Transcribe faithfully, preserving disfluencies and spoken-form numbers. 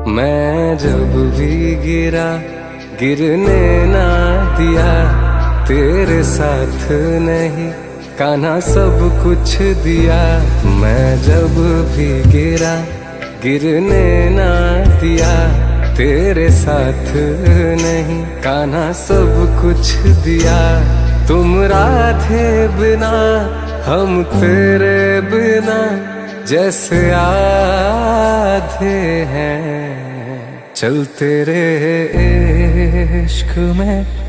मैं जब भी गिरा गिरने ना दिया, तेरे साथ नहीं कान्हा सब कुछ दिया। मैं जब भी गिरा गिरने ना दिया, तेरे साथ नहीं कान्हा सब कुछ दिया। तुम राधे बिना हम तेरे बिना जैसे आधे हैं, चल तेरे इश्क में